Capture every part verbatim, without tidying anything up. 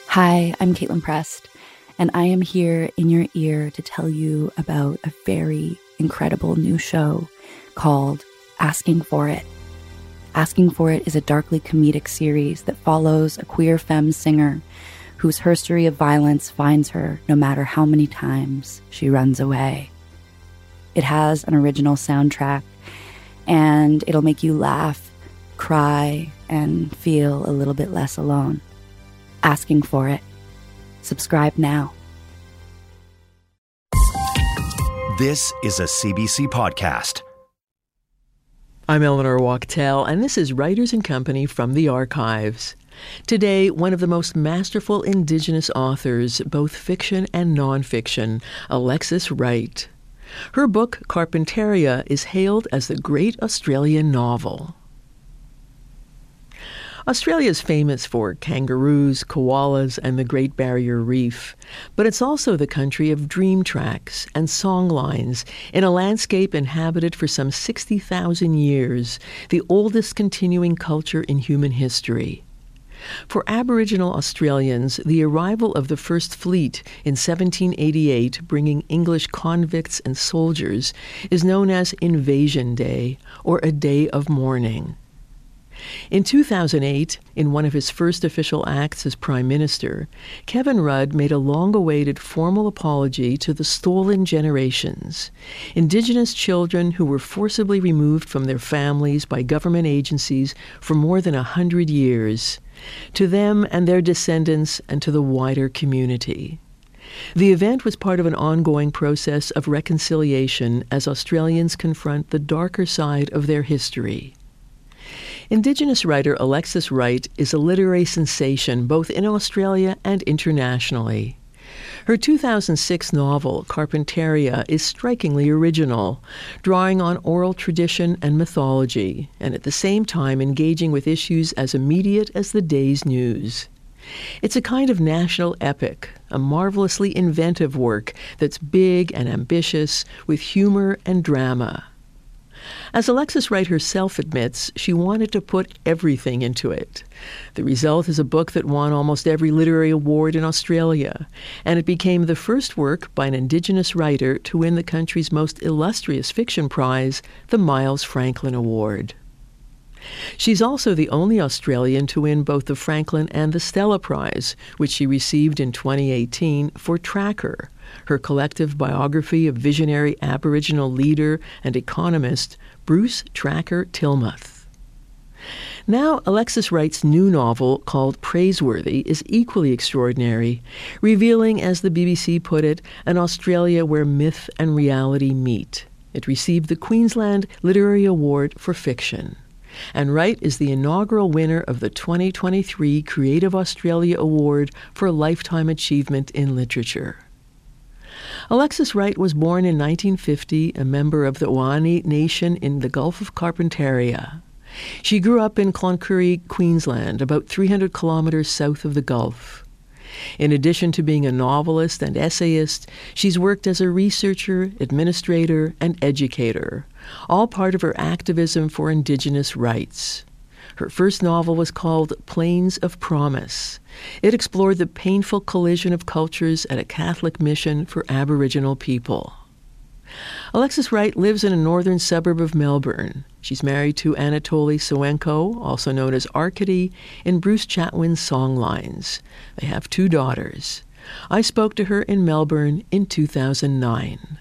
Hi, I'm Caitlin Prest, and I am here in your ear to tell you about a very incredible new show called Asking for It. Asking for It is a darkly comedic series that follows a queer femme singer whose history of violence finds her no matter how many times she runs away. It has an original soundtrack, and it'll make you laugh, cry, and feel a little bit less alone. Asking for It. Subscribe now. This is a C B C podcast. I'm Eleanor Wachtel, and this is Writers and Company from the Archives. Today, one of the most masterful Indigenous authors, both fiction and nonfiction, Alexis Wright. Her book, Carpentaria, is hailed as the great Australian novel. Australia is famous for kangaroos, koalas, and the Great Barrier Reef, but it's also the country of dream tracks and songlines in a landscape inhabited for some sixty thousand years, the oldest continuing culture in human history. For Aboriginal Australians, the arrival of the First Fleet in seventeen eighty-eight, bringing English convicts and soldiers, is known as Invasion Day, or a day of mourning. In two thousand eight, in one of his first official acts as Prime Minister, Kevin Rudd made a long-awaited formal apology to the stolen generations, Indigenous children who were forcibly removed from their families by government agencies for more than a hundred years, to them and their descendants and to the wider community. The event was part of an ongoing process of reconciliation as Australians confront the darker side of their history. Indigenous writer Alexis Wright is a literary sensation both in Australia and internationally. Her two thousand six novel, Carpentaria, is strikingly original, drawing on oral tradition and mythology, and at the same time engaging with issues as immediate as the day's news. It's a kind of national epic, a marvelously inventive work that's big and ambitious, with humor and drama. As Alexis Wright herself admits, she wanted to put everything into it. The result is a book that won almost every literary award in Australia, and it became the first work by an Indigenous writer to win the country's most illustrious fiction prize, the Miles Franklin Award. She's also the only Australian to win both the Franklin and the Stella Prize, which she received in twenty eighteen for Tracker, her collective biography of visionary Aboriginal leader and economist Bruce Tracker Tilmouth. Now, Alexis Wright's new novel, called Praiseworthy, is equally extraordinary, revealing, as the B B C put it, an Australia where myth and reality meet. It received the Queensland Literary Award for Fiction. And Wright is the inaugural winner of the twenty twenty-three Creative Australia Award for Lifetime Achievement in Literature. Alexis Wright was born in nineteen fifty, a member of the Waanyi Nation in the Gulf of Carpentaria. She grew up in Cloncurry, Queensland, about three hundred kilometers south of the Gulf. In addition to being a novelist and essayist, she's worked as a researcher, administrator, and educator, all part of her activism for Indigenous rights. Her first novel was called Plains of Promise. It explored the painful collision of cultures at a Catholic mission for Aboriginal people. Alexis Wright lives in a northern suburb of Melbourne. She's married to Anatoly Sawenko, also known as Arcady, in Bruce Chatwin's songlines. They have two daughters. I spoke to her in Melbourne in two thousand nine.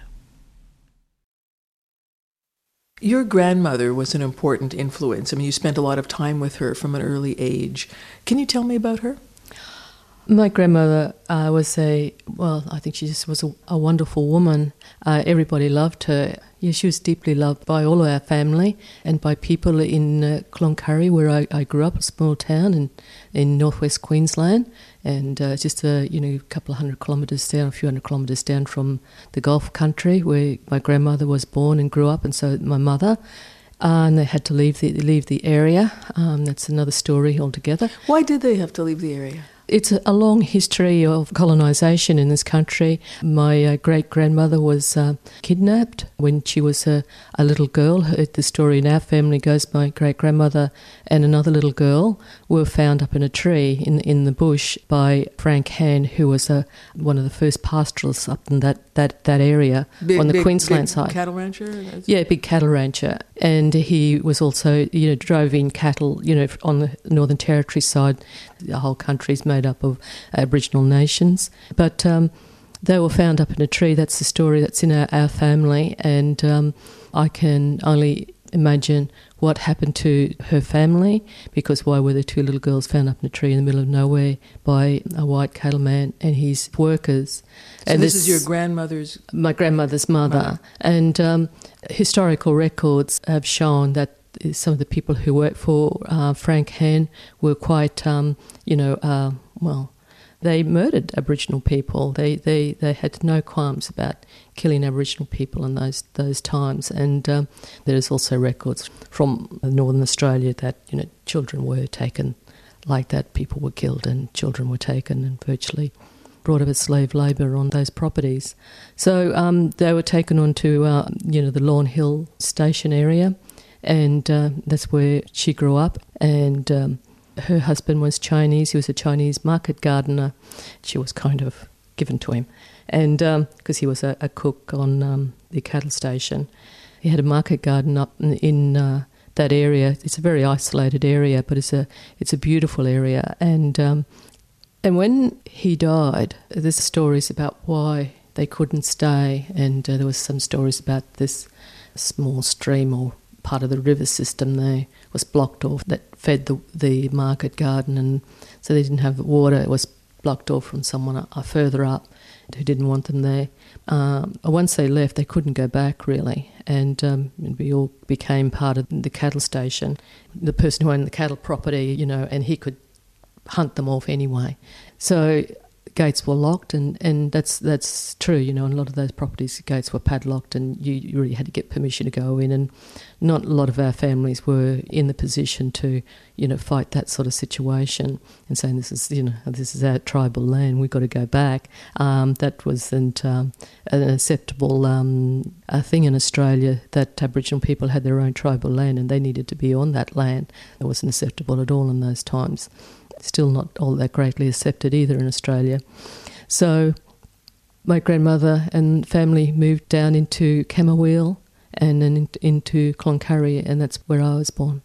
Your grandmother was an important influence. I mean, you spent a lot of time with her from an early age. Can you tell me about her? My grandmother uh, was a, well, I think she just was a, a wonderful woman. Uh, everybody loved her. Yeah, she was deeply loved by all of our family and by people in uh, Cloncurry, where I, I grew up, a small town in, in northwest Queensland, and uh, just a you know a couple of hundred kilometres down, a few hundred kilometres down from the Gulf country where my grandmother was born and grew up, and so my mother. Uh, and they had to leave the leave the area. Um, that's another story altogether. Why did they have to leave the area? It's a long history of colonisation in this country. My uh, great-grandmother was uh, kidnapped when she was a, a little girl. The story in our family goes my great-grandmother and another little girl were found up in a tree in in the bush by Frank Han, who was a, one of the first pastoralists up in that, that, that area big, on the big, Queensland big side. Cattle rancher? That's... Yeah, big cattle rancher. And he was also, you know, drove in cattle, you know, on the Northern Territory side. The whole country's made up of Aboriginal nations. But um, they were found up in a tree. That's the story that's in our, our family. And um, I can only imagine what happened to her family, because why were there two little girls found up in a tree in the middle of nowhere by a white cattleman and his workers? So and this, this is your grandmother's... My grandmother's mother. mother. And um, historical records have shown that some of the people who worked for uh, Frank Han were quite, um, you know, uh, well, they murdered Aboriginal people. They, they they had no qualms about killing Aboriginal people in those those times. And um, there's also records from Northern Australia that, you know, children were taken like that. People were killed and children were taken and virtually brought up as slave labour on those properties. So um, they were taken on to, uh, you know, the Lawn Hill station area, and uh, that's where she grew up. And um, her husband was Chinese. He was a Chinese market gardener. She was kind of given to him, and because um, he was a, a cook on um, the cattle station. He had a market garden up in, in uh, that area. It's a very isolated area, but it's a it's a beautiful area. And um, and when he died, there's stories about why they couldn't stay, and uh, there was some stories about this small stream or part of the river system there was blocked off that fed the the market garden, and so they didn't have water. It was blocked off from someone uh, further up who didn't want them there. Um, once they left, they couldn't go back really, and um, we all became part of the cattle station. The person who owned the cattle property, you know, and he could hunt them off anyway. So gates were locked, and, and that's that's true, you know, in a lot of those properties, gates were padlocked, and you, you really had to get permission to go in, and not a lot of our families were in the position to, you know, fight that sort of situation and saying this is, you know, this is our tribal land, we've got to go back. Um, that wasn't um, an acceptable um, a thing in Australia, that Aboriginal people had their own tribal land and they needed to be on that land. It wasn't acceptable at all in those times. Still not all that greatly accepted either in Australia. So my grandmother and family moved down into Camberwell and then into Cloncurry, and that's where I was born.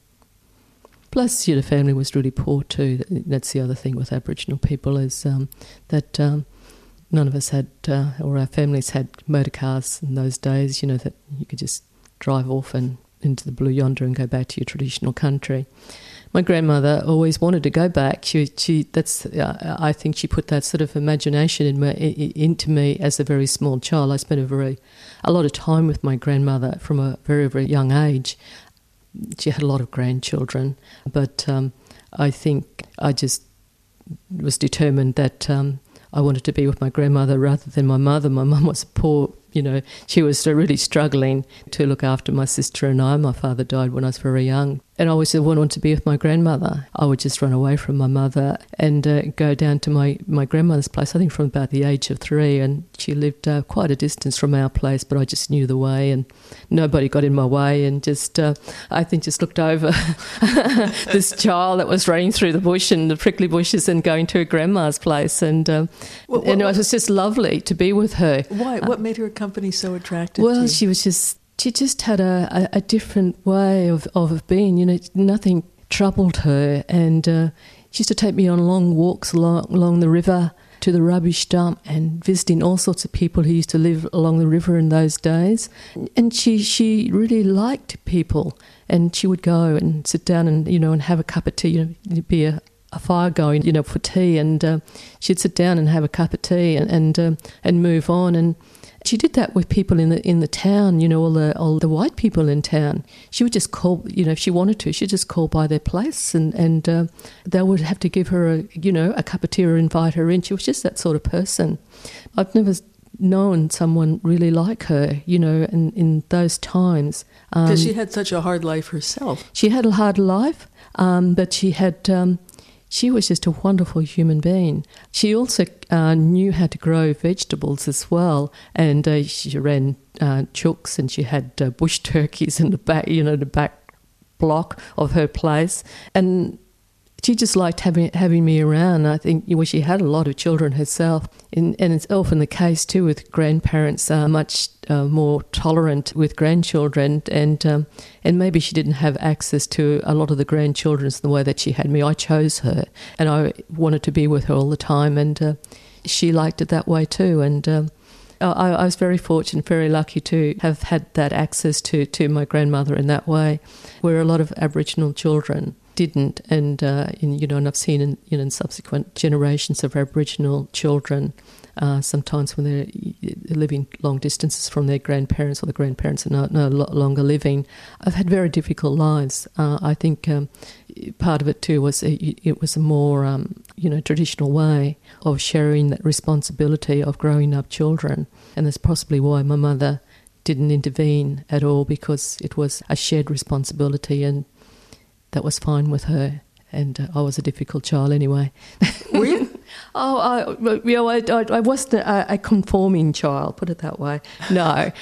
Plus, you know, family was really poor too. That's the other thing with Aboriginal people, is um, that um, none of us had, uh, or our families had motor cars in those days, you know, that you could just drive off and into the blue yonder and go back to your traditional country. My grandmother always wanted to go back. She, she, that's, uh, I think she put that sort of imagination in my, in, into me as a very small child. I spent a very, a lot of time with my grandmother from a very, very young age. She had a lot of grandchildren, but um, I think I just was determined that um, I wanted to be with my grandmother rather than my mother. My mum was poor. You know, she was really struggling to look after my sister and I. My father died when I was very young. And I always wanted to be with my grandmother. I would just run away from my mother and uh, go down to my, my grandmother's place, I think from about the age of three. And she lived uh, quite a distance from our place, but I just knew the way and nobody got in my way, and just, uh, I think, just looked over this child that was running through the bush and the prickly bushes and going to her grandma's place. And, um, what, what, and it was just lovely to be with her. Why? What made her company so attractive well, to you? she was just... She just had a, a, a different way of, of being, you know, nothing troubled her. And uh, she used to take me on long walks along, along the river to the rubbish dump and visiting all sorts of people who used to live along the river in those days. And she, she really liked people, and she would go and sit down and, you know, and have a cup of tea. You know, there'd be a, a fire going, you know, for tea, and uh, she'd sit down and have a cup of tea and and, um, and move on. And she did that with people in the in the town, you know, all the all the white people in town. She would just call, you know, if she wanted to, she'd just call by their place, and and uh, they would have to give her a, you know, a cup of tea or invite her in. She was just that sort of person. I've never known someone really like her, you know, in, in those times. Because um, she had such a hard life herself. She had a hard life, um, but she had... Um, she was just a wonderful human being. She also uh, knew how to grow vegetables as well, and uh, she ran uh, chooks, and she had uh, bush turkeys in the back, you know, the back block of her place, and she just liked having having me around. I think well, she had a lot of children herself, and, and it's often the case too with grandparents are much uh, more tolerant with grandchildren, and um, and maybe she didn't have access to a lot of the grandchildren the way that she had me. I chose her, and I wanted to be with her all the time, and uh, she liked it that way too. And um, I, I was very fortunate, very lucky to have had that access to, to my grandmother in that way, where a lot of Aboriginal children didn't, and uh, in, you know, and I've seen in, you know, in subsequent generations of Aboriginal children, uh, sometimes when they're living long distances from their grandparents, or the grandparents are no, no longer living, I've had very difficult lives. Uh, I think um, part of it too was it, it was a more, um, you know, traditional way of sharing that responsibility of growing up children, and that's possibly why my mother didn't intervene at all, because it was a shared responsibility, and that was fine with her, and uh, I was a difficult child anyway. Were you? oh, I, you know, I, I, I wasn't a, a conforming child, put it that way. No.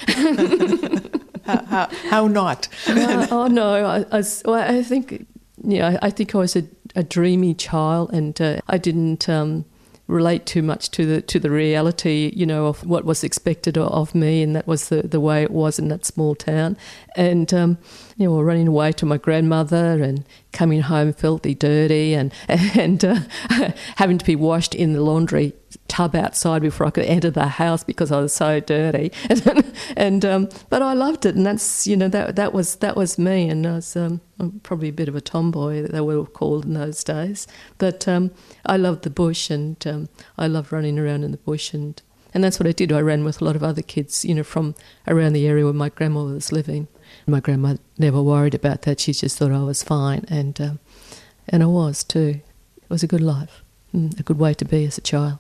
how, how, how not? uh, oh no, I, I, well, I think, you know, I think I was a, a dreamy child, and uh, I didn't um, relate too much to the to the reality, you know, of what was expected of, of me, and that was the, the way it was in that small town. And um, you know, running away to my grandmother and coming home filthy dirty, and and uh, having to be washed in the laundry tub outside before I could enter the house because I was so dirty. and, and um, but I loved it, and that's, you know, that that was that was me, and I was um, probably a bit of a tomboy, that they were called in those days. But um, I loved the bush, and um, I loved running around in the bush, and and that's what I did. I ran with a lot of other kids, you know, from around the area where my grandmother was living. My grandma never worried about that. She just thought I was fine, and um, and I was too. It was a good life, a good way to be as a child.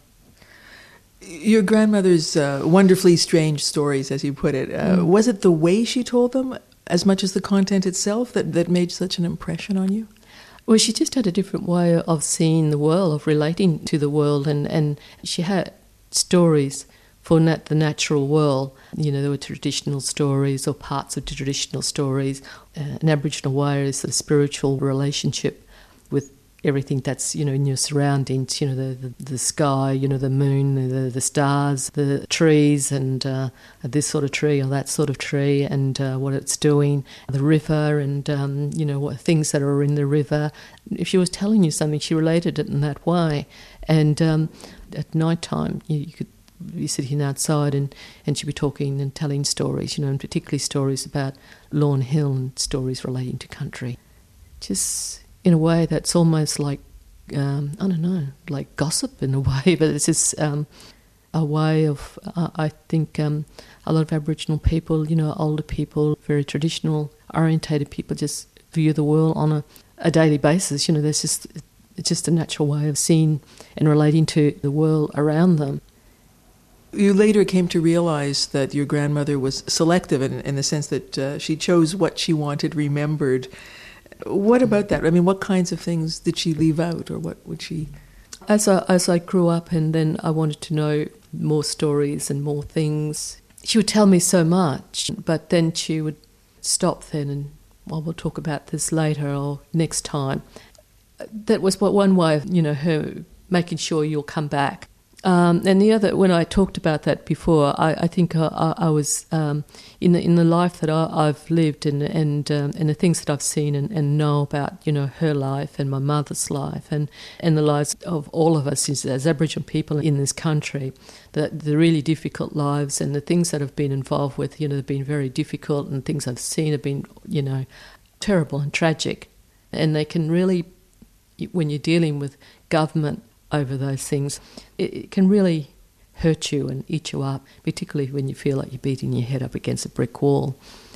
Your grandmother's uh, wonderfully strange stories, as you put it, uh, mm. was it the way she told them as much as the content itself that, that made such an impression on you? Well, she just had a different way of seeing the world, of relating to the world, and, and she had stories for nat- the natural world. You know, there were traditional stories or parts of traditional stories. Uh, an Aboriginal way is a spiritual relationship with everything that's, you know, in your surroundings, you know, the, the, the sky, you know, the moon, the, the stars, the trees, and uh, this sort of tree or that sort of tree, and uh, what it's doing, the river, and, um, you know, what things that are in the river. If she was telling you something, she related it in that way. And um, at night time, you, you could be sitting outside, and, and she'd be talking and telling stories, you know, and particularly stories about Lawn Hill and stories relating to country. Just in a way that's almost like, um, I don't know, like gossip in a way, but it's just um, a way of, uh, I think um, a lot of Aboriginal people, you know, older people, very traditional orientated people just view the world on a, a daily basis. You know, there's just, it's just a natural way of seeing and relating to the world around them. You later came to realize that your grandmother was selective in, in the sense that uh, she chose what she wanted remembered. What about that? I mean, what kinds of things did she leave out, or what would she... As I, as I grew up, and then I wanted to know more stories and more things, she would tell me so much, but then she would stop then and, well, we'll talk about this later or next time. That was one way of, you know, her making sure you'll come back. Um, and the other, when I talked about that before, I, I think I, I, I was um, in the in the life that I, I've lived and and um, and the things that I've seen and, and know about, you know, her life and my mother's life and, and the lives of all of us as, as Aboriginal people in this country, the the really difficult lives and the things that I've been involved with, you know, have been very difficult, and things I've seen have been, you know, terrible and tragic, and they can really, when you're dealing with government over those things, it, it can really hurt you and eat you up, particularly when you feel like you're beating your head up against a brick wall.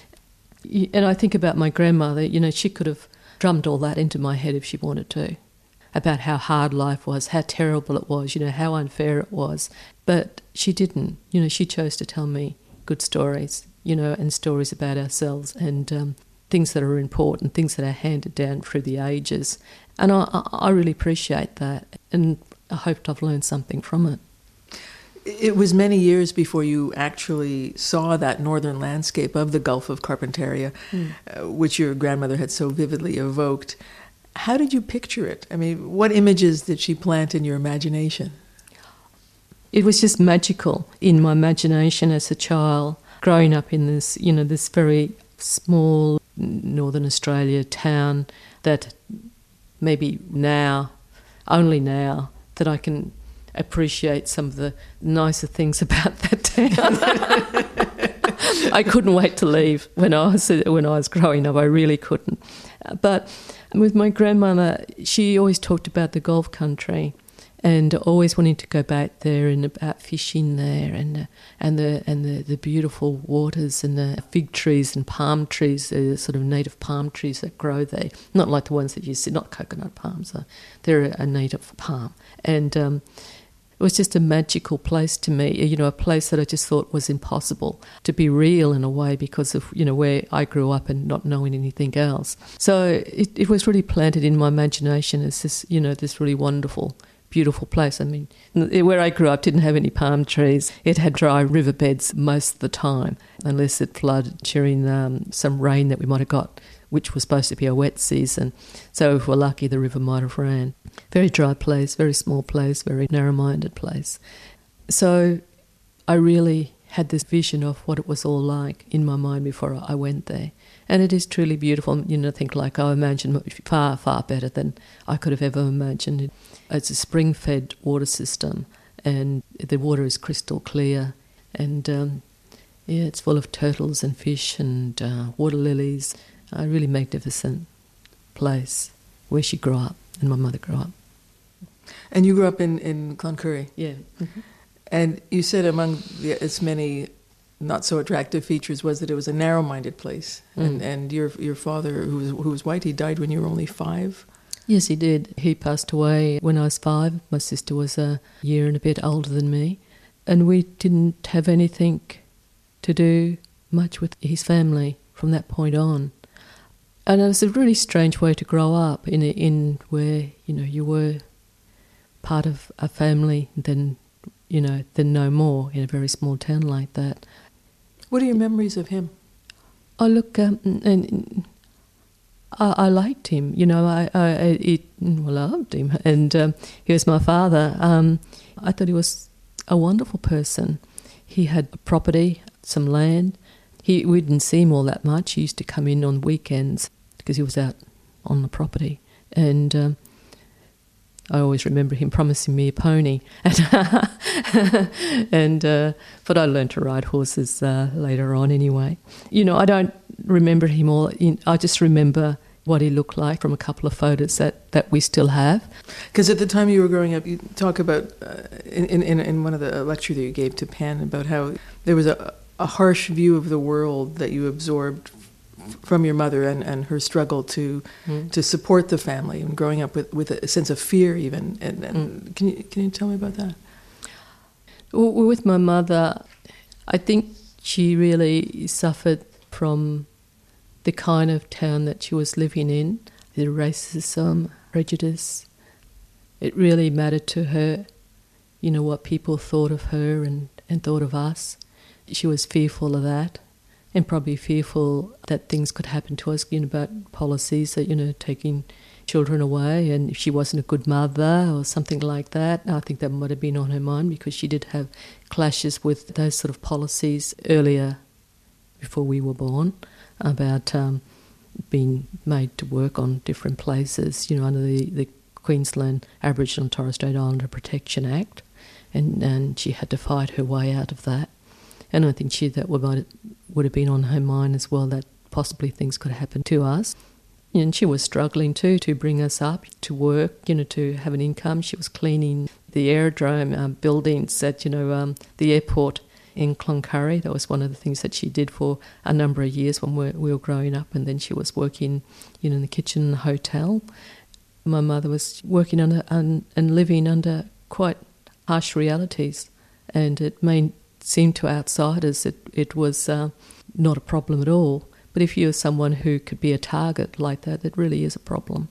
And I think about my grandmother, you know, she could have drummed all that into my head if she wanted to, about how hard life was, how terrible it was, you know, how unfair it was. But she didn't. You know, she chose to tell me good stories, you know, and stories about ourselves, and um, things that are important, things that are handed down through the ages. And I, I really appreciate that, and I hoped I've learned something from it. It was many years before you actually saw that northern landscape of the Gulf of Carpentaria, mm. uh, which your grandmother had so vividly evoked. How did you picture it? I mean, what images did she plant in your imagination? It was just magical in my imagination as a child, growing up in this, you know, this very small Northern Australia town that maybe now, only now, that I can appreciate some of the nicer things about that town. I couldn't wait to leave when I was when I was growing up. I really couldn't. But with my grandmother, she always talked about the Gulf country, and always wanting to go back there and about fishing there, and uh, and the and the, the beautiful waters and the fig trees and palm trees, the sort of native palm trees that grow there. Not like the ones that you see, not coconut palms. Uh, they're a native palm, and um, it was just a magical place to me. You know, a place that I just thought was impossible to be real in a way because of, you know, where I grew up and not knowing anything else. So it, it was really planted in my imagination as this, you know, this really wonderful, beautiful place. I mean, where I grew up didn't have any palm trees. It had dry riverbeds most of the time, unless it flooded during um, some rain that we might have got, which was supposed to be a wet season. So if we're lucky, the river might have ran. Very dry place, very small place, very narrow-minded place. So I really had this vision of what it was all like in my mind before I went there. And it is truly beautiful. You know, think like I imagined far, far better than I could have ever imagined. It's a spring-fed water system, and the water is crystal clear. And, um, yeah, it's full of turtles and fish and uh, water lilies. A really magnificent place where she grew up and my mother grew up. And you grew up in, in Cloncurry? Yeah. Mm-hmm. And you said among the, its many not so attractive features was that it was a narrow-minded place. Mm. And and your your father, who was, who was white, he died when you were only five? Yes, he did. He passed away when I was five. My sister was a year and a bit older than me. And we didn't have anything to do much with his family from that point on. And it was a really strange way to grow up in a, in where, you know, you were part of a family, then, you know, then no more in a very small town like that. What are your memories of him? Oh, look, um, and I, I liked him. You know, I, I it, well, I loved him, and um, he was my father. Um, I thought he was a wonderful person. He had a property, some land. He we didn't see him all that much. He used to come in on weekends because he was out on the property, and um, I always remember him promising me a pony. and uh, but I learned to ride horses uh, later on anyway. You know, I don't remember him all. In, I just remember what he looked like from a couple of photos that, that we still have. Because at the time you were growing up, you talk about, uh, in, in, in one of the lecture that you gave to Penn, about how there was a, a harsh view of the world that you absorbed from your mother and, and her struggle to mm. to support the family and growing up with, with a sense of fear even. And, and mm. can you can you tell me about that? Well, with my mother, I think she really suffered from the kind of town that she was living in, the racism, prejudice. It really mattered to her, you know, what people thought of her and, and thought of us. She was fearful of that. And probably fearful that things could happen to us, you know, about policies that, you know, taking children away, and if she wasn't a good mother or something like that. I think that might have been on her mind because she did have clashes with those sort of policies earlier, before we were born, about um, being made to work on different places, you know, under the, the Queensland Aboriginal and Torres Strait Islander Protection Act, and, and she had to fight her way out of that. And I think she that would would have been on her mind as well, that possibly things could happen to us. And she was struggling too to bring us up, to work, you know, to have an income. She was cleaning the aerodrome um, buildings at, you know, um, the airport in Cloncurry. That was one of the things that she did for a number of years when we we were growing up. And then she was working, you know, in the kitchen in the hotel. My mother was working under un, and living under quite harsh realities, and it made seemed to outsiders it, it was uh, not a problem at all. But if you're someone who could be a target like that, it really is a problem.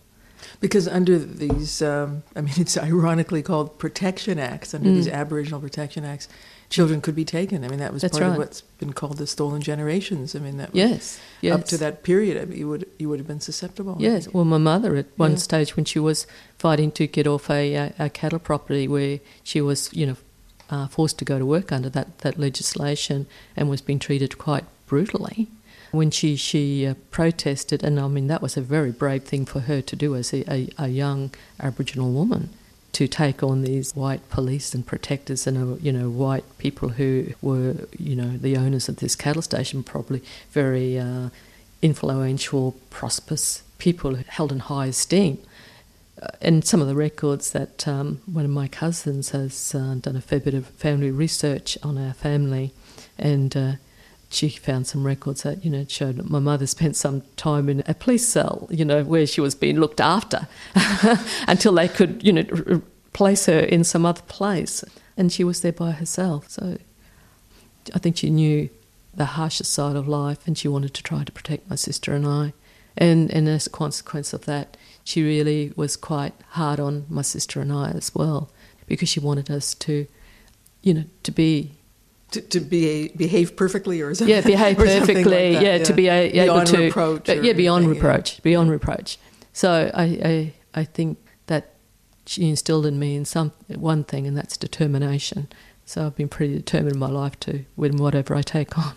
Because under these, um, I mean, it's ironically called Protection Acts, under mm. these Aboriginal Protection Acts, children could be taken. I mean, that was That's part right. of what's been called the stolen generations. I mean, that was yes, yes. up to that period, I mean, you would you would have been susceptible. Yes, well, my mother at one yeah. stage when she was fighting to get off a, a, a cattle property where she was, you know, uh, forced to go to work under that, that legislation and was being treated quite brutally. When she, she uh, protested, and I mean, that was a very brave thing for her to do as a, a, a young Aboriginal woman, to take on these white police and protectors and, uh, you know, white people who were, you know, the owners of this cattle station, probably very uh, influential, prosperous people held in high esteem. Uh, and some of the records that um, one of my cousins has uh, done a fair bit of family research on our family, and uh, she found some records that, you know, showed that my mother spent some time in a police cell, you know, where she was being looked after until they could, you know, r- place her in some other place. And she was there by herself. So I think she knew the harsher side of life, and she wanted to try to protect my sister and I. And, and as a consequence of that, she really was quite hard on my sister and I as well, because she wanted us to, you know, to be... To, to be behave perfectly, or something. Yeah, behave or perfectly. Like that, yeah, yeah, to be a, beyond able to reproach. But, yeah, beyond anything, reproach. Yeah. Beyond reproach. So I, I, I think that she instilled in me in some one thing, and that's determination. So I've been pretty determined in my life to win whatever I take on.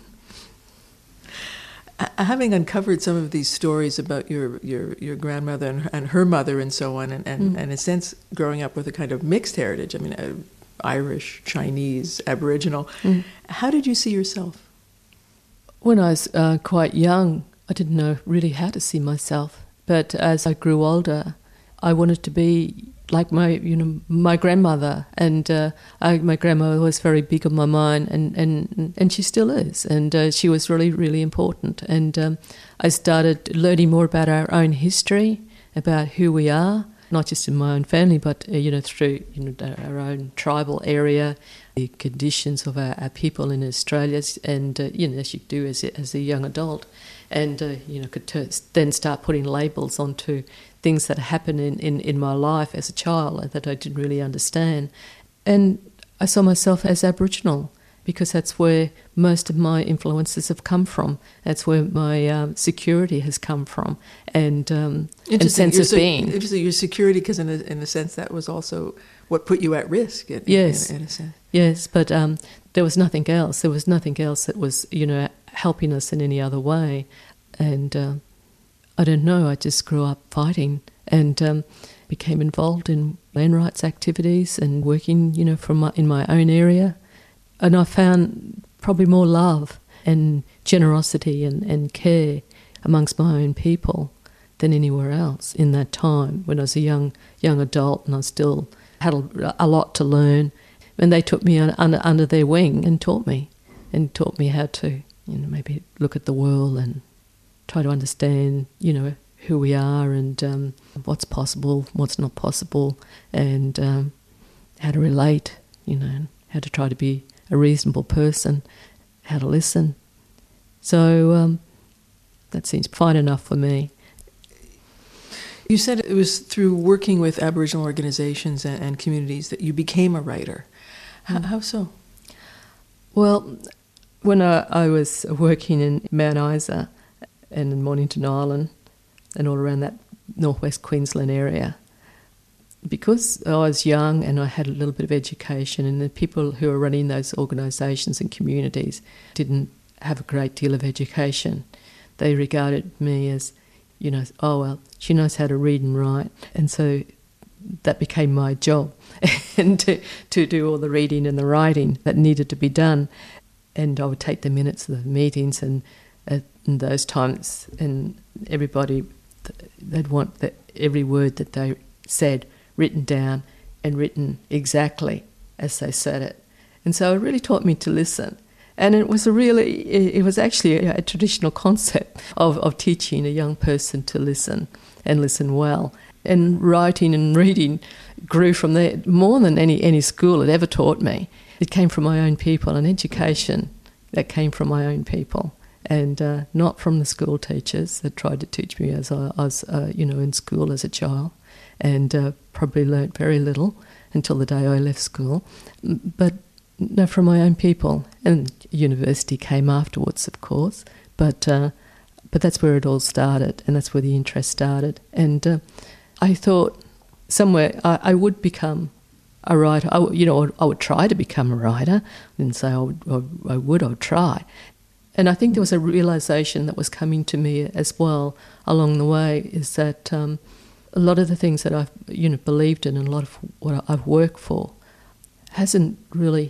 Having uncovered some of these stories about your your, your grandmother and her, and her mother and so on, and, and, Mm. and in a sense growing up with a kind of mixed heritage. I mean. Uh, Irish, Chinese, Aboriginal. Mm. How did you see yourself? When I was uh, quite young, I didn't know really how to see myself. But as I grew older, I wanted to be like my, you know, my grandmother. And uh, I, my grandmother was very big on my mind, and, and, and she still is. And uh, she was really, really important. And um, I started learning more about our own history, about who we are, not just in my own family, but, uh, you know, through, you know, our own tribal area, the conditions of our, our people in Australia, and, uh, you know, as you do as a, as a young adult, and, uh, you know, could t- then start putting labels onto things that happened in, in, in my life as a child that I didn't really understand. And I saw myself as Aboriginal, because that's where most of my influences have come from. That's where my um, security has come from, and um, and sense of being. Interesting, your security, because in a, in a sense that was also what put you at risk. In, yes, in, in a sense. Yes, but um, there was nothing else. There was nothing else that was, you know, helping us in any other way. And uh, I don't know. I just grew up fighting, and um, became involved in land rights activities and working, you know, from my, in my own area. And I found probably more love and generosity and, and care amongst my own people than anywhere else in that time when I was a young young adult, and I still had a, a lot to learn. And they took me under, under their wing and taught me, and taught me how to, you know, maybe look at the world and try to understand, you know, who we are, and um, what's possible, what's not possible, and um, how to relate, you know, how to try to be a reasonable person, how to listen. So um, that seems fine enough for me. You said it was through working with Aboriginal organizations and, and communities that you became a writer. How, how so? Well, when I, I was working in Mount Isa and in Mornington Island and all around that northwest Queensland area, because I was young and I had a little bit of education, and the people who were running those organisations and communities didn't have a great deal of education. They regarded me as, you know, oh, well, she knows how to read and write. And so that became my job, and to, to do all the reading and the writing that needed to be done. And I would take the minutes of the meetings, and at in those times, and everybody, they'd want the, every word that they said written down and written exactly as they said it. And so it really taught me to listen. And it was a really, it was actually a, a traditional concept of, of teaching a young person to listen and listen well. And writing and reading grew from there more than any, any school had ever taught me. It came from my own people, and education that came from my own people, and uh, not from the school teachers that tried to teach me as I was, uh, you know, in school as a child. and uh, probably learnt very little until the day I left school. But no, from my own people. And university came afterwards, of course, but uh, but that's where it all started, and that's where the interest started. And uh, I thought somewhere I, I would become a writer. I, you know, I would try to become a writer. I didn't say I would, I, I would, I would try. And I think there was a realisation that was coming to me as well along the way, is that um, a lot of the things that I've you know believed in and a lot of what I've worked for hasn't really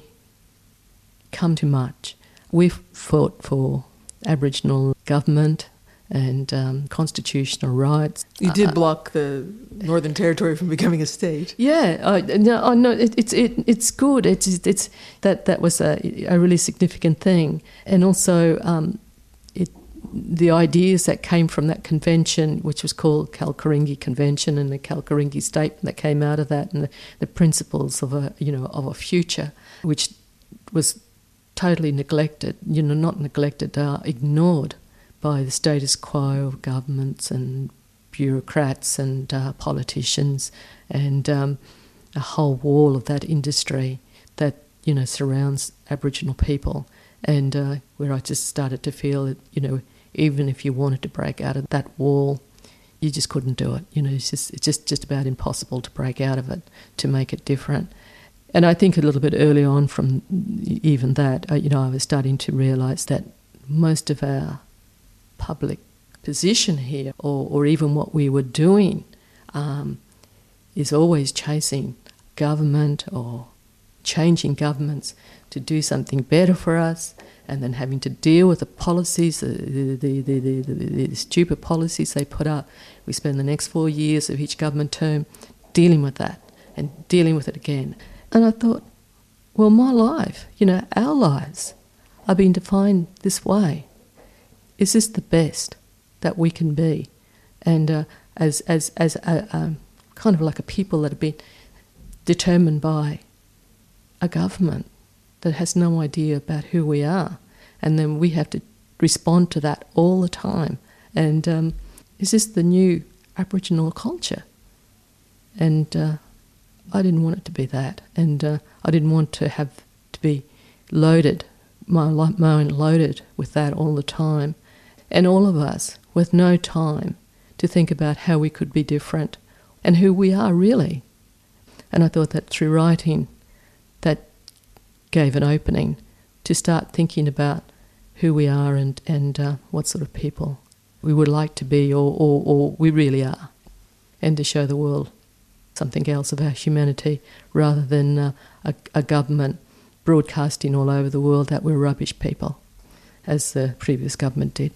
come to much. We've fought for Aboriginal government and um, constitutional rights. You did uh, block the Northern Territory from becoming a state. Yeah, I, no, I know it, it's it, it's good. It's it's that that was a, a really significant thing, and also um, it the ideas that came from that convention, which was called Kalkaringi Convention, and the Kalkaringi Statement that came out of that, and the, the principles of a you know of a future, which was totally neglected. You know, not neglected, uh, ignored by the status quo of governments and bureaucrats and uh, politicians, and um, a whole wall of that industry that you know surrounds Aboriginal people, and uh, where I just started to feel that you know even if you wanted to break out of that wall, you just couldn't do it. You know, it's just it's just just about impossible to break out of it, to make it different. And I think a little bit early on from even that, uh, you know, I was starting to realise that most of our public position here, or, or even what we were doing, um, is always chasing government or changing governments to do something better for us, and then having to deal with the policies, the, the, the, the, the, the stupid policies they put up. We spend the next four years of each government term dealing with that and dealing with it again. And I thought, well, my life, you know, our lives are being defined this way. Is this the best that we can be? And uh, as as as a, um, kind of like a people that have been determined by a government that has no idea about who we are, and then we have to respond to that all the time. And um, is this the new Aboriginal culture? And uh, I didn't want it to be that, and uh, I didn't want to have to be loaded, my mind loaded with that all the time. And all of us with no time to think about how we could be different and who we are really. And I thought that through writing, that gave an opening to start thinking about who we are and, and uh, what sort of people we would like to be, or, or, or we really are, and to show the world something else of our humanity, rather than uh, a, a government broadcasting all over the world that we're rubbish people, as the previous government did.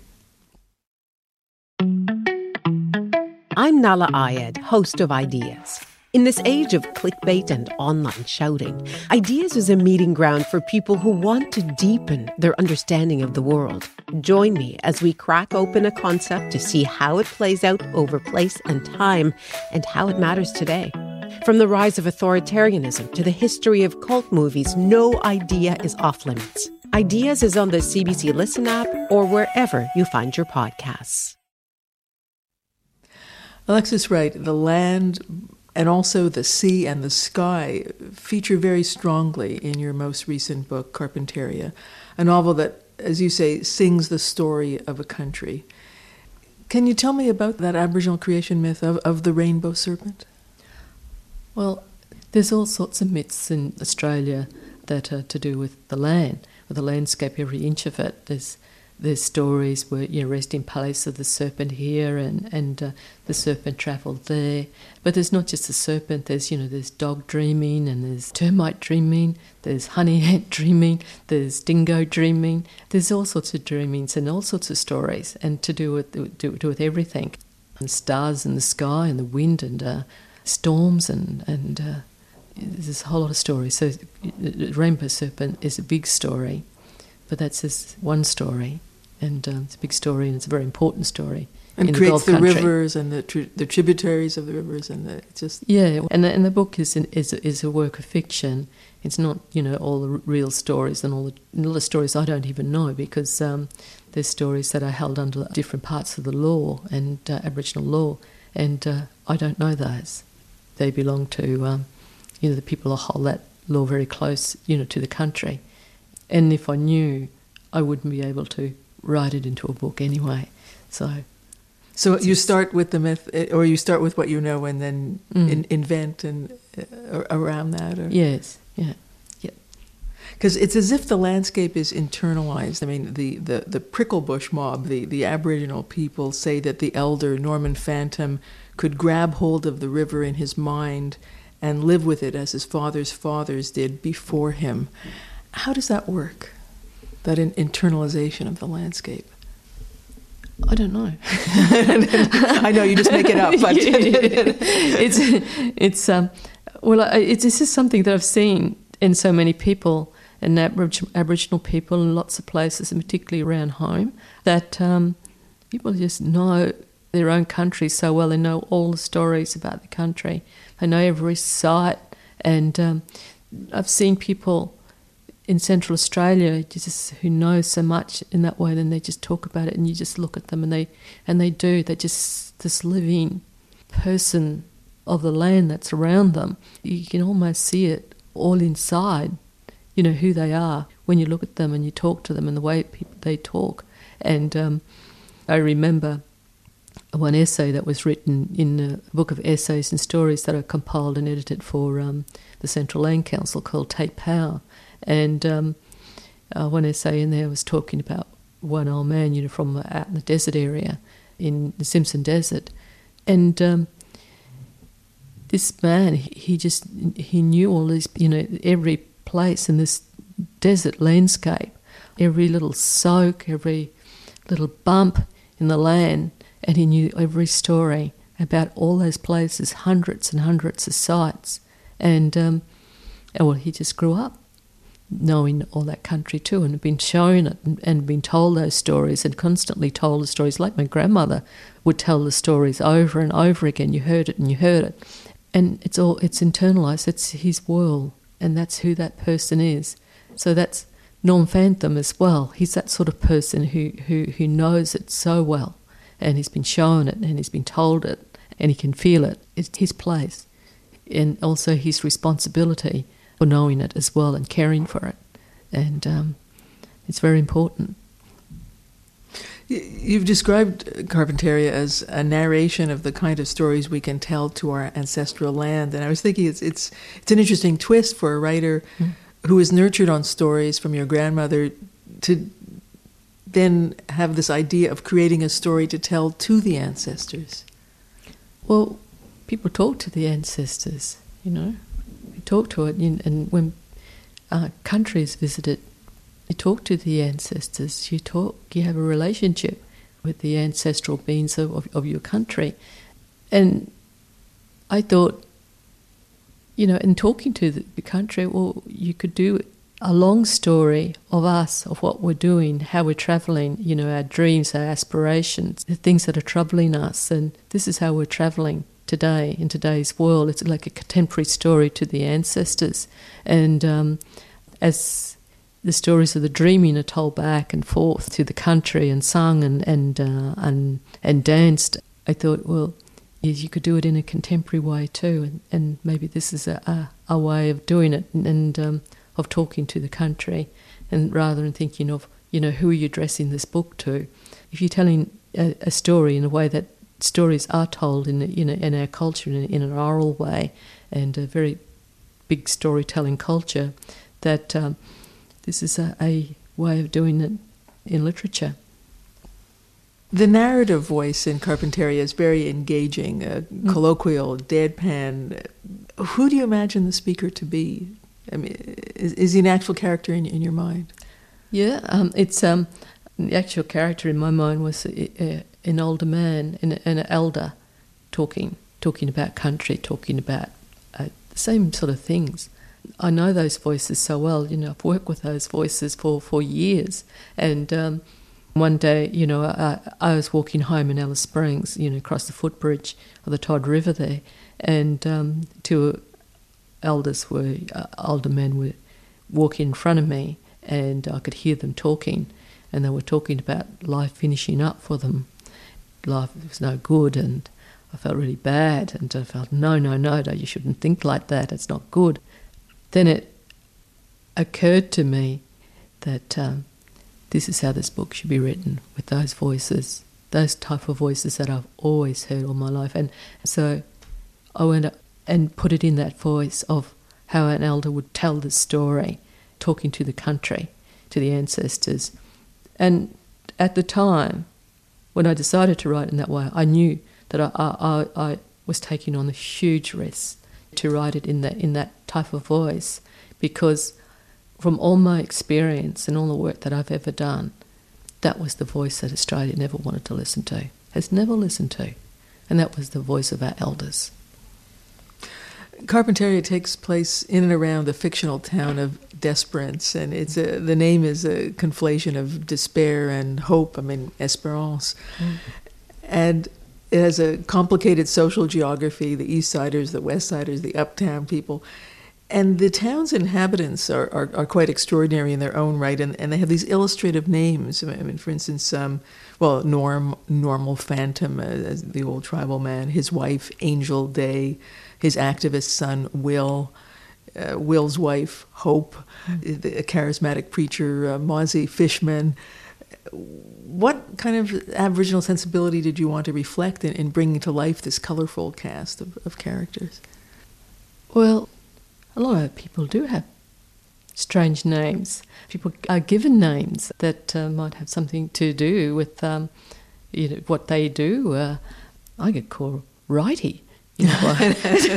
I'm Nala Ayed, host of Ideas. In this age of clickbait and online shouting, Ideas is a meeting ground for people who want to deepen their understanding of the world. Join me as we crack open a concept to see how it plays out over place and time, and how it matters today. From the rise of authoritarianism to the history of cult movies, no idea is off limits. Ideas is on the C B C Listen app or wherever you find your podcasts. Alexis Wright, the land and also the sea and the sky feature very strongly in your most recent book, Carpentaria, a novel that, as you say, sings the story of a country. Can you tell me about that Aboriginal creation myth of, of the rainbow serpent? Well, there's all sorts of myths in Australia that are to do with the land, with the landscape, every inch of it. There's There's stories where, you know, resting place of the serpent here, and, and uh, the serpent travelled there. But there's not just the serpent, there's, you know, there's dog dreaming, and there's termite dreaming, there's honey ant dreaming, there's dingo dreaming. There's all sorts of dreamings and all sorts of stories, and to do with, do, do with everything. And stars in the sky and the wind and uh, storms and, and uh, there's a whole lot of stories. So the rainbow serpent is a big story, but that's just one story. And um, it's a big story, and it's a very important story. And in creates the, the country. rivers and the tri- the tributaries of the rivers, and the, it's just yeah. And the, and the book is an, is is a work of fiction. It's not, you know, all the real stories and all the, and all the stories I don't even know, because um, there's stories that are held under different parts of the law and uh, Aboriginal law, and uh, I don't know those. they belong to, um, you know, the people who hold that law very close, you know, to the country. And if I knew, I wouldn't be able to write it into a book anyway. So, so you start with the myth, or you start with what you know, and then mm. in, invent and uh, around that. Or? Yes, yeah, yeah. Because it's as if the landscape is internalized. I mean, the, the, the Pricklebush mob, the, the Aboriginal people, say that the elder Norman Phantom could grab hold of the river in his mind and live with it as his father's fathers did before him. How does that work, that in- internalization of the landscape? I don't know. I know, you just make it up. But yeah, yeah. It's, it's um, well, it's, this is something that I've seen in so many people, and Aboriginal, Aboriginal people in lots of places, and particularly around home, that um, people just know their own country so well. They know all the stories about the country. They know every site. And um, I've seen people in Central Australia just who know so much in that way, then they just talk about it, and you just look at them, and they and they do. They're just this living person of the land that's around them. You can almost see it all inside, you know, who they are when you look at them and you talk to them and the way people, they talk. And um, I remember one essay that was written in a book of essays and stories that I compiled and edited for um, the Central Land Council called Take Power. And um, uh, one essay in there was talking about one old man, you know, from out in the desert area, in the Simpson Desert. And um, this man, he just, he knew all these, you know, every place in this desert landscape, every little soak, every little bump in the land, and he knew every story about all those places, hundreds and hundreds of sites. And, um, and well, he just grew up knowing all that country too, and been shown it and, and been told those stories, and constantly told the stories, like my grandmother would tell the stories over and over again. You heard it and you heard it. And it's all, it's internalised, it's his world, and that's who that person is. So that's Norm Phantom as well. He's that sort of person who, who, who knows it so well, and he's been shown it, and he's been told it, and he can feel it. It's his place, and also his responsibility for knowing it as well and caring for it. And um, it's very important. You've described Carpentaria as a narration of the kind of stories we can tell to our ancestral land. And I was thinking it's it's it's an interesting twist for a writer mm. who is nurtured on stories from your grandmother to then have this idea of creating a story to tell to the ancestors. Well, people talk to the ancestors, you know. You talk to it, and when uh, countries visit it, you talk to the ancestors, you talk, you have a relationship with the ancestral beings of, of, of your country. And I thought, you know, in talking to the, the country, well, you could do a long story of us, of what we're doing, how we're travelling, you know, our dreams, our aspirations, the things that are troubling us. And this is how we're travelling today, in today's world. It's like a contemporary story to the ancestors. And um, as the stories of the dreaming are told back and forth to the country and sung and and uh, and, and danced, I thought, well, yes, you could do it in a contemporary way too, and, and maybe this is a, a, a way of doing it, and, and um, of talking to the country, and rather than thinking of, you know, who are you addressing this book to? If you're telling a, a story in a way that stories are told in, you know, in our culture, in, in an oral way, and a very big storytelling culture, that um, this is a, a way of doing it in literature. The narrative voice in Carpentaria is very engaging, uh, mm. colloquial, deadpan. Who do you imagine the speaker to be? I mean, is, is he an actual character in, in your mind? Yeah, um, it's um, the actual character in my mind was a, a, an older man, an, an elder, talking, talking about country, talking about uh, the same sort of things. I know those voices so well. You know, I've worked with those voices for, for years. And um, one day, you know, I, I was walking home in Alice Springs, you know, across the footbridge of the Todd River there, and um, two elders were, uh, older men were walking in front of me, and I could hear them talking, and they were talking about life finishing up for them. Life was no good, and I felt really bad, and I felt, no, no, no, no, you shouldn't think like that, it's not good. Then it occurred to me that um, this is how this book should be written, with those voices, those type of voices that I've always heard all my life. And so I went up and put it in that voice of how an elder would tell the story, talking to the country, to the ancestors. And at the time, when I decided to write in that way, I knew that I, I, I was taking on a huge risk to write it in that in that type of voice, because from all my experience and all the work that I've ever done, that was the voice that Australia never wanted to listen to, has never listened to, and that was the voice of our elders. Carpentaria takes place in and around the fictional town of Desperance, and it's a, the name is a conflation of despair and hope, I mean, espérance. Mm. And it has a complicated social geography, the East Siders, the West Siders, the Uptown people. And the town's inhabitants are, are, are quite extraordinary in their own right, and, and they have these illustrative names. I mean, for instance, um, well, Norm, Normal Phantom, uh, as the old tribal man, his wife, Angel Day, his activist son, Will, uh, Will's wife, Hope, mm. the, a charismatic preacher, uh, Mozzie Fishman. What kind of Aboriginal sensibility did you want to reflect in, in bringing to life this colorful cast of, of characters? Well, a lot of people do have strange names. People are given names that uh, might have something to do with um, you know, what they do. Uh, I get called Righty. You know,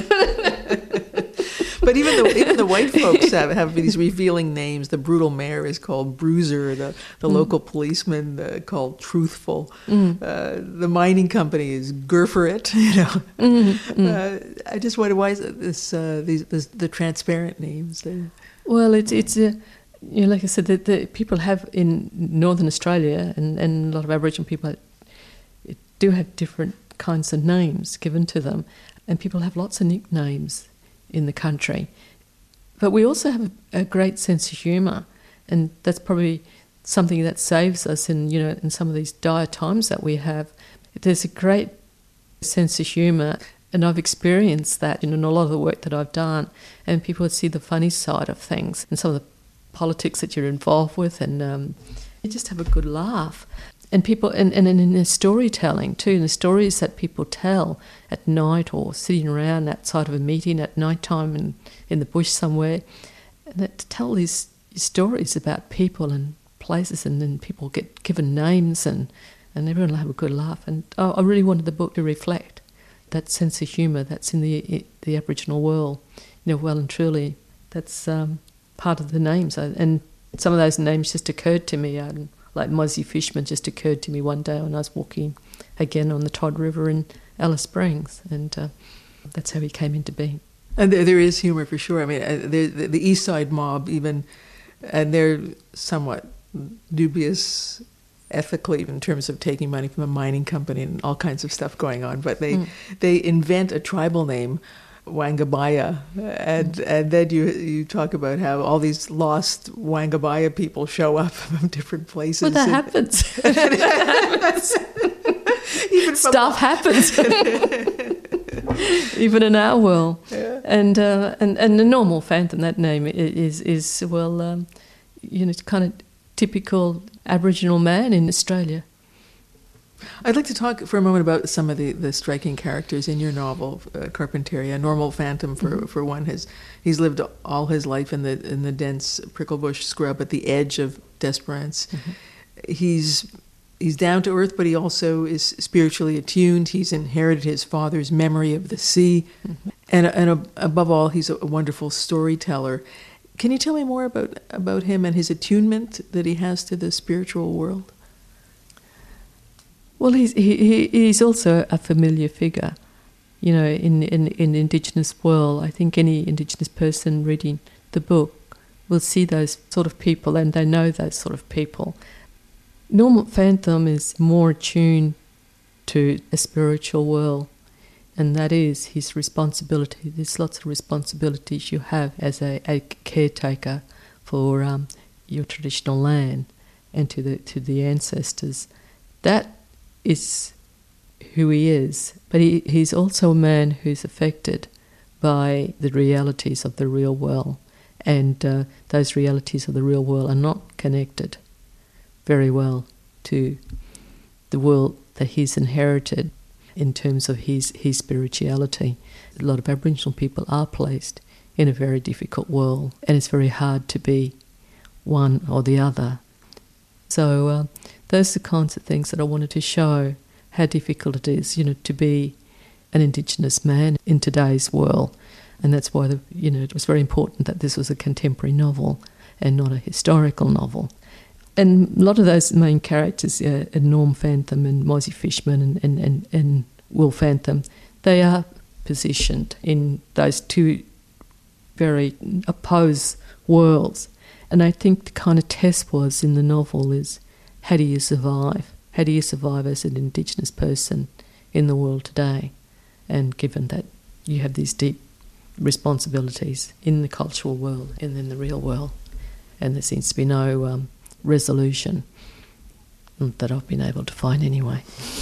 but even the even the white folks have, have these revealing names. The brutal mayor is called Bruiser. The the mm. local policeman uh, called Truthful. Mm. Uh, the mining company is Gurferit. You know, mm. Mm. Uh, I just wonder why is this uh, these this, the transparent names. Uh, well, it's it's uh, you know, like I said, the, the people have in Northern Australia and, and a lot of Aboriginal people do have different kinds of names given to them, and people have lots of nicknames in the country. But we also have a, a great sense of humour, and that's probably something that saves us in, you know, in some of these dire times that we have. There's a great sense of humour, and I've experienced that in a lot of the work that I've done, and people see the funny side of things and some of the politics that you're involved with, and um, you just have a good laugh. And people, and, and in the storytelling too, in the stories that people tell at night or sitting around outside of a meeting at night time in, in the bush somewhere, and that to tell these stories about people and places, and then people get given names, and, and everyone will have a good laugh. And oh, I really wanted the book to reflect that sense of humour that's in the the Aboriginal world, you know, well and truly. That's um, part of the names, and some of those names just occurred to me. Um, Like Mozzie Fishman just occurred to me one day when I was walking again on the Todd River in Alice Springs, and uh, that's how he came into being. And there, there is humour for sure. I mean, uh, the, the East Side mob even, and they're somewhat dubious ethically in terms of taking money from a mining company and all kinds of stuff going on, but they, mm. they invent a tribal name, Wangabaya, and and then you you talk about how all these lost Wangabaya people show up from different places. Well, that happens. Even Stuff happens. Even in our world. Yeah. And uh, and and the Normal Phantom, that name is is well, um, you know, it's kind of typical Aboriginal man in Australia. I'd like to talk for a moment about some of the, the striking characters in your novel, uh, Carpentaria. Normal Phantom, for mm-hmm. for one, has he's lived all his life in the in the dense pricklebush scrub at the edge of Desperance. Mm-hmm. He's he's down to earth, but he also is spiritually attuned. He's inherited his father's memory of the sea, mm-hmm. and and above all, he's a wonderful storyteller. Can you tell me more about about him and his attunement that he has to the spiritual world? Well, he's he, he's also a familiar figure, you know, in, in in the Indigenous world. I think any Indigenous person reading the book will see those sort of people, and they know those sort of people. Normal Phantom is more attuned to a spiritual world, and that is his responsibility. There's lots of responsibilities you have as a, a caretaker for um, your traditional land and to the to the ancestors. That is who he is, but he, he's also a man who's affected by the realities of the real world, and uh, those realities of the real world are not connected very well to the world that he's inherited in terms of his, his spirituality. A lot of Aboriginal people are placed in a very difficult world, and it's very hard to be one or the other. So uh, those are the kinds of things that I wanted to show, how difficult it is, you know, to be an Indigenous man in today's world. And that's why, the, you know, it was very important that this was a contemporary novel and not a historical novel. And a lot of those main characters, uh, Norm Fantham and Mozzie Fishman and, and, and, and Will Fantham, they are positioned in those two very opposed worlds. And I think the kind of test was in the novel is, how do you survive? How do you survive as an Indigenous person in the world today? And given that you have these deep responsibilities in the cultural world and in the real world, and there seems to be no um, resolution that I've been able to find anyway.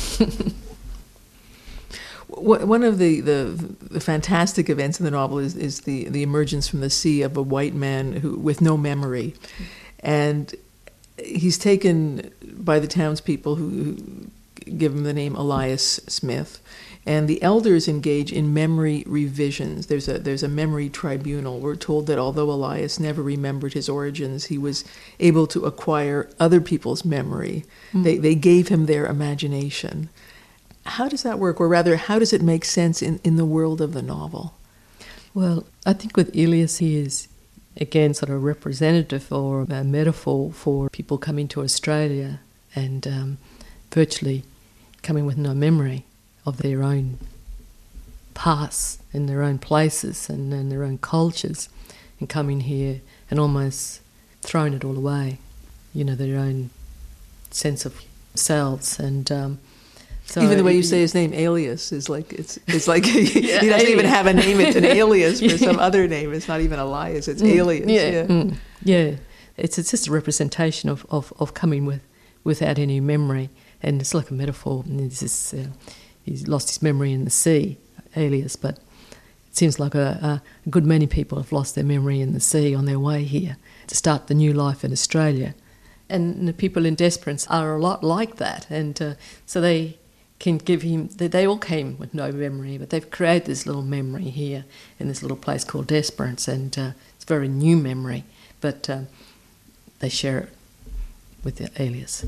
One of the, the, the fantastic events in the novel is, is the, the emergence from the sea of a white man who with no memory. And he's taken by the townspeople who, who give him the name Elias Smith. And the elders engage in memory revisions. There's a there's a memory tribunal. We're told that although Elias never remembered his origins, he was able to acquire other people's memory. Mm. They they gave him their imagination. How does that work? Or rather, how does it make sense in, in the world of the novel? Well, I think with Elias, he is, again, sort of representative or a metaphor for people coming to Australia and um, virtually coming with no memory of their own past and their own places and, and their own cultures, and coming here and almost throwing it all away, you know, their own sense of selves. And um, so even the way you say his name, Alias, is like it's it's like he, yeah, he doesn't even have a name. It's an alias for yeah. some other name. It's not even Elias. It's mm, Alias. Yeah, yeah. Mm, yeah. It's it's just a representation of, of, of coming with without any memory, and it's like a metaphor. And it's just, uh, he's lost his memory in the sea, Alias, but it seems like a, a good many people have lost their memory in the sea on their way here to start the new life in Australia. And the people in Desperance are a lot like that, and uh, so they can give him, they, they all came with no memory, but they've created this little memory here in this little place called Desperance, and uh, it's a very new memory, but um, they share it with the Alias.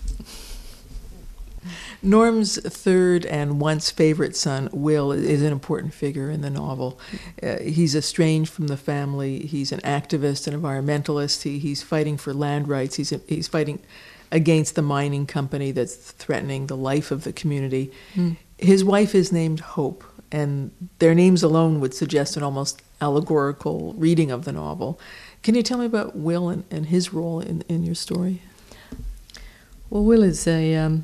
Norm's third and once favorite son, Will, is an important figure in the novel. Uh, he's estranged from the family. He's an activist, an environmentalist. He, he's fighting for land rights. He's he's fighting against the mining company that's threatening the life of the community. Mm. His wife is named Hope, and their names alone would suggest an almost allegorical reading of the novel. Can you tell me about Will and, and his role in, in your story? Well, Will is a... Um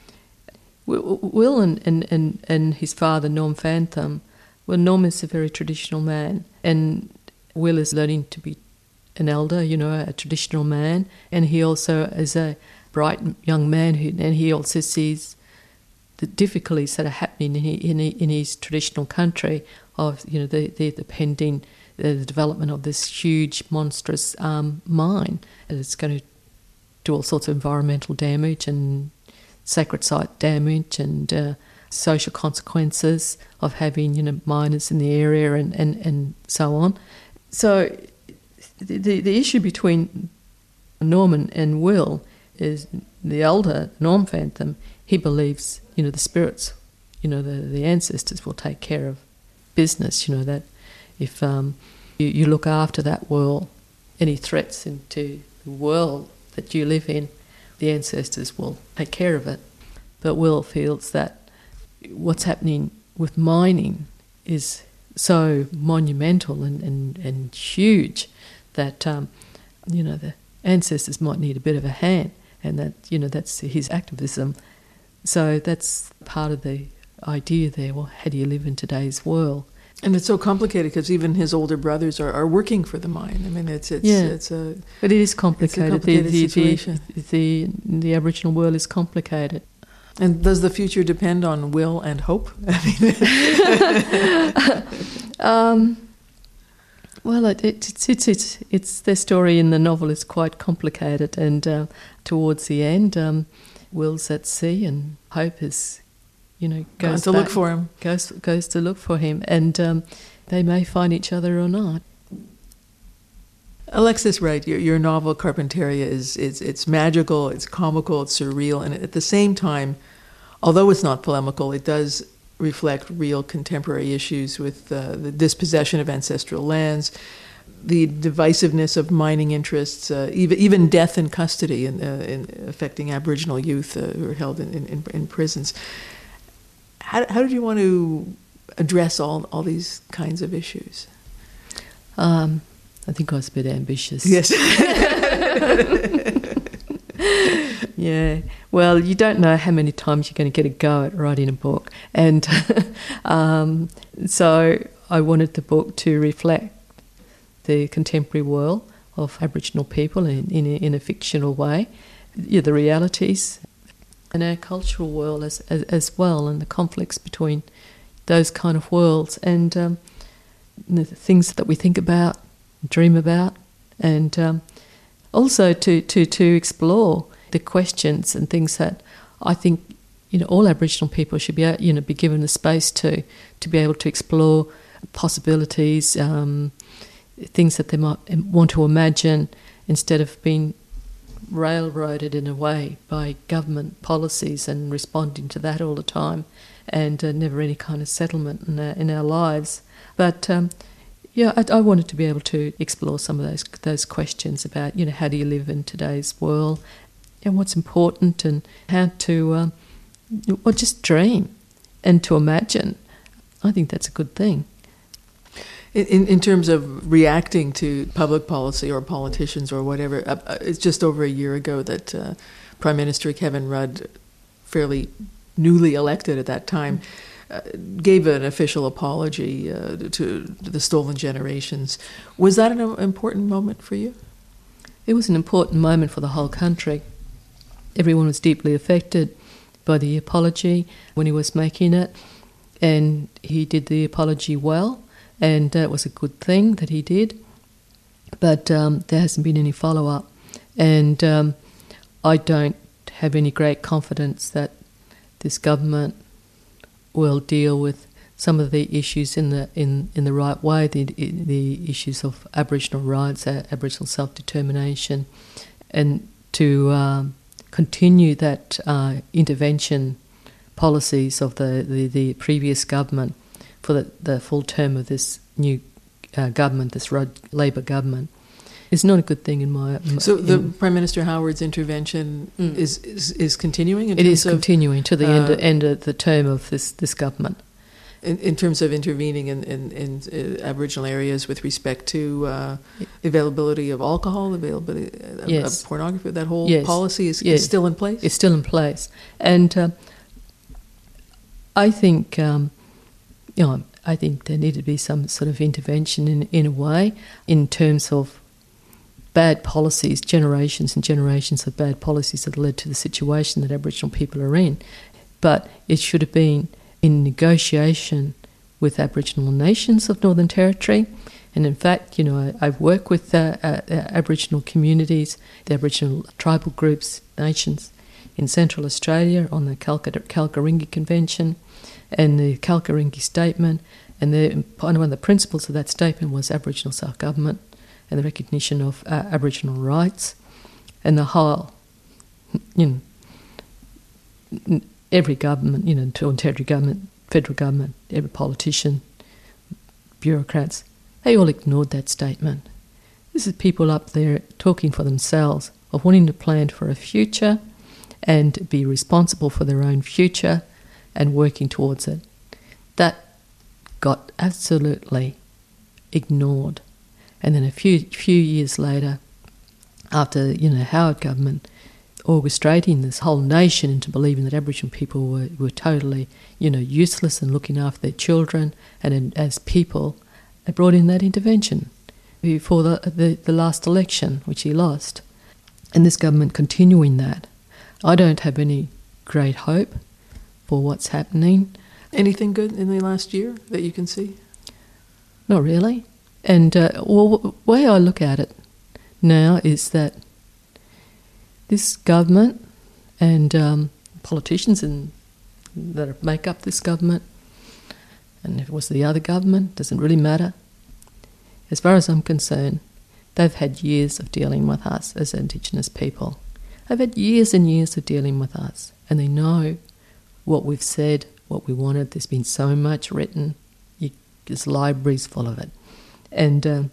Will and, and, and, and his father, Norm Fantham, well, Norm is a very traditional man, and Will is learning to be an elder, you know, a traditional man, and he also is a bright young man, who, and he also sees the difficulties that are happening in, in, in his traditional country of, you know, the, the, the pending uh, the development of this huge, monstrous um, mine, and it's going to do all sorts of environmental damage and sacred site damage and uh, social consequences of having, you know, miners in the area and, and, and so on. So the, the the issue between Norman and Will is the elder, Norm Fantham, he believes, you know, the spirits, you know, the, the ancestors will take care of business, you know, that if um, you, you look after that world, any threats into the world that you live in, the ancestors will take care of it. But Will feels that what's happening with mining is so monumental and, and, and huge that, um, you know, the ancestors might need a bit of a hand, and that, you know, that's his activism. So that's part of the idea there. Well, how do you live in today's world? And it's so complicated because even his older brothers are, are working for the mine. I mean, it's it's yeah. it's a but it is complicated. It's a complicated the, the, situation. The, the the Aboriginal world is complicated. And does the future depend on will and hope? um, well, it, it, it's it's it's it's their story in the novel is quite complicated, and uh, towards the end, um, Will's at sea, and Hope is, you know, goes to back, look for him. Goes goes to look for him, and um, they may find each other or not. Alexis Wright, your, your novel Carpinteria is, is it's magical, it's comical, it's surreal, and at the same time, although it's not polemical, it does reflect real contemporary issues with uh, the dispossession of ancestral lands, the divisiveness of mining interests, uh, even even death in custody, in, uh, in affecting Aboriginal youth uh, who are held in, in, in prisons. How, how did you want to address all all these kinds of issues? Um, I think I was a bit ambitious. Yes. Yeah. Well, you don't know how many times you're going to get a go at writing a book. And um, so I wanted the book to reflect the contemporary world of Aboriginal people in, in, a, in a fictional way, yeah, the realities, and our cultural world as, as, as well, and the conflicts between those kind of worlds, and um, the things that we think about, dream about, and um, also to, to, to explore the questions and things that I think, you know, all Aboriginal people should be, you know, be given the space to to be able to explore possibilities, um, things that they might want to imagine, instead of being railroaded in a way by government policies and responding to that all the time, and uh, never any kind of settlement in our, in our lives. But um, yeah, I, I wanted to be able to explore some of those those questions about, you know, how do you live in today's world, and what's important, and how to, um, or just dream and to imagine. I think that's a good thing. In, in terms of reacting to public policy or politicians or whatever, uh, it's just over a year ago that uh, Prime Minister Kevin Rudd, fairly newly elected at that time, uh, gave an official apology uh, to the stolen generations. Was that an important moment for you? It was an important moment for the whole country. Everyone was deeply affected by the apology when he was making it, and he did the apology well, and uh, it was a good thing that he did, but um, there hasn't been any follow-up, and um, I don't have any great confidence that this government will deal with some of the issues in the in, in the right way, the the issues of Aboriginal rights, Aboriginal self-determination, and to um, continue that uh, intervention policies of the, the, the previous government for the, the full term of this new uh, government, this Rudd Labor government, is not a good thing in my... So the in, Prime Minister Howard's intervention mm. is, is is continuing? In it terms is of, continuing to the uh, end, of, end of the term of this, this government. In, in terms of intervening in, in, in uh, Aboriginal areas with respect to uh, availability of alcohol, availability of, yes. of pornography, that whole yes. policy is, yes. is still in place? It's still in place. And uh, I think, um, you know, I think there needed to be some sort of intervention in, in a way, in terms of bad policies, generations and generations of bad policies that led to the situation that Aboriginal people are in. But it should have been in negotiation with Aboriginal nations of Northern Territory. And in fact, you know, I, I've worked with uh, uh, Aboriginal communities, the Aboriginal tribal groups, nations in Central Australia on the Kalkaringi Convention and the Kalkaringi Statement. And the, one of the principles of that statement was Aboriginal self-government and the recognition of uh, Aboriginal rights. And the whole, you know, every government, you know, territory government, federal government, every politician, bureaucrats, they all ignored that statement. This is people up there talking for themselves, of wanting to plan for a future and be responsible for their own future and working towards it. That got absolutely ignored. And then a few few years later, after, you know, Howard government orchestrating this whole nation into believing that Aboriginal people were, were totally, you know, useless and looking after their children, and in, as people, they brought in that intervention before the, the the last election, which he lost. And this government continuing that. I don't have any great hope for what's happening. Anything good in the last year that you can see? Not really. And uh, well, the way I look at it now is that this government and um, politicians in, that make up this government, and if it was the other government, doesn't really matter. As far as I'm concerned, they've had years of dealing with us as Indigenous people. They've had years and years of dealing with us, and they know what we've said, what we wanted. There's been so much written. You, there's libraries full of it. And um,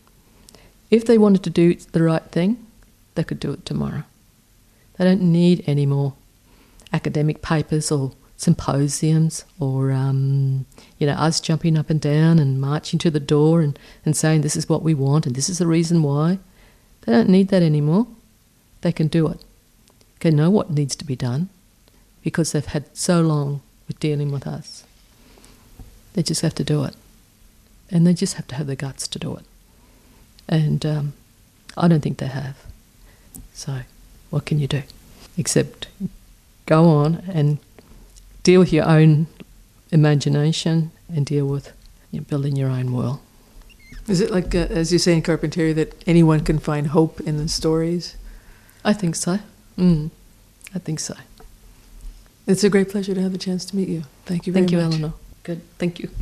if they wanted to do the right thing, they could do it tomorrow. They don't need any more academic papers or symposiums or, um, you know, us jumping up and down and marching to the door and, and saying this is what we want and this is the reason why. They don't need that anymore. They can do it. They know what needs to be done because they've had so long with dealing with us. They just have to do it. And they just have to have the guts to do it. And um, I don't think they have. So what can you do? Except go on and deal with your own imagination and deal with, you know, building your own world. Is it like, uh, as you say in Carpentaria, that anyone can find hope in the stories? I think so. Mm, I think so. It's a great pleasure to have the chance to meet you. Thank you very Thank you, much. Eleanor. Good. Thank you.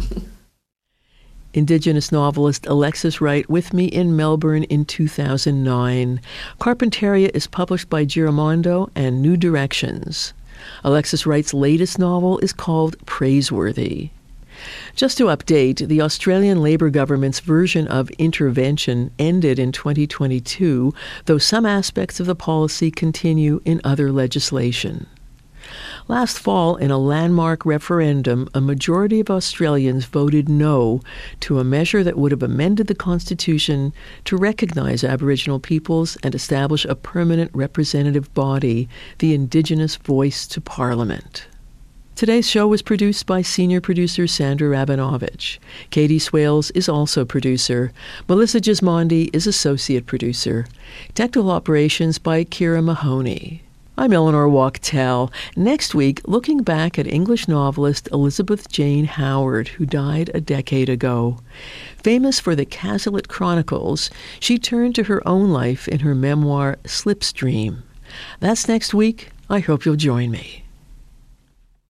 Indigenous novelist Alexis Wright with me in Melbourne in two thousand nine. Carpentaria is published by Giramondo and New Directions. Alexis Wright's latest novel is called Praiseworthy. Just to update, the Australian Labor government's version of intervention ended in twenty twenty-two, though some aspects of the policy continue in other legislation. Last fall, in a landmark referendum, a majority of Australians voted no to a measure that would have amended the Constitution to recognize Aboriginal peoples and establish a permanent representative body, the Indigenous Voice to Parliament. Today's show was produced by senior producer Sandra Rabinovich. Katie Swales is also producer. Melissa Gismondi is associate producer. Technical operations by Kira Mahoney. I'm Eleanor Wachtel. Next week, looking back at English novelist Elizabeth Jane Howard, who died a decade ago. Famous for the Cazalet Chronicles, she turned to her own life in her memoir, Slipstream. That's next week. I hope you'll join me.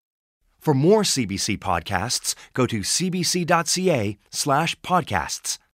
For more C B C podcasts, go to cbc.ca slash podcasts.